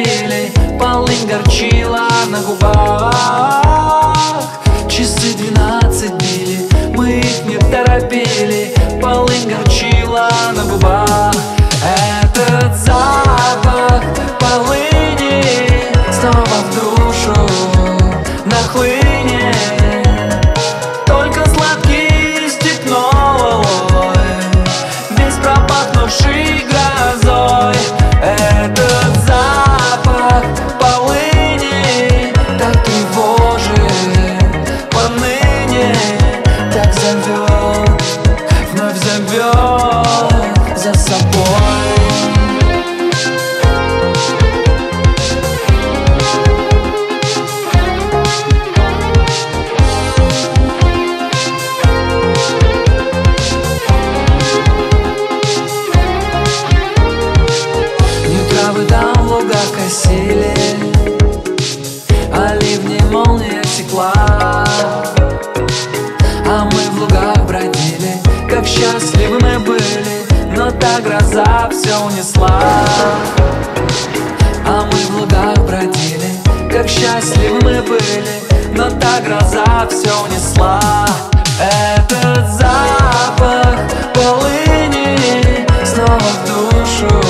торопили, полынь горчила на губах. Часы 12 били, мы их не торопили, полынь горчила на губах. Этот запах полыни снова в душу нахлынет, только сладкий степной, весь пропахнувший грозой. Этот запах полыни так тревожит поныне, так зовет, вновь зовет за собой. Травы там в лугах косили, а ливни молния текла, а мы в лугах бродили, как счастливы мы были, но та гроза все унесла. А мы в лугах бродили, как счастливы мы были, но та гроза все унесла. Этот запах полыни снова в душу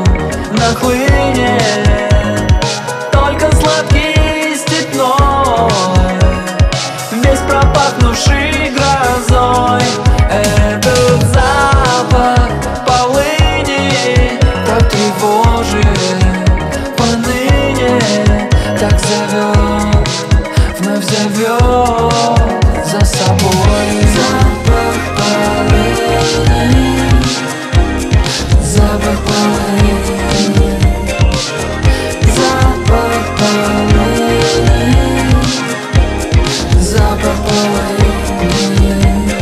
нахлынет, только сладкий степной, весь пропахнувший грозой. Этот запах полыни так тревожит поныне, так зовет, вновь зовет за собой. Запах полыни, запах полыни, запах полыни, запах полыни,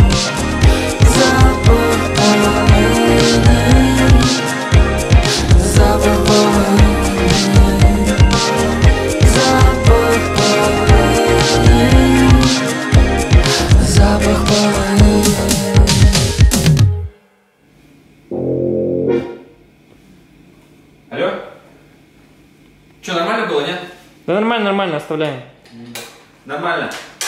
запах полыни, запах полыни, запах полыни, запах полыни. Алло? Че, нормально было, нет? Да нормально, нормально, оставляем. Нормально.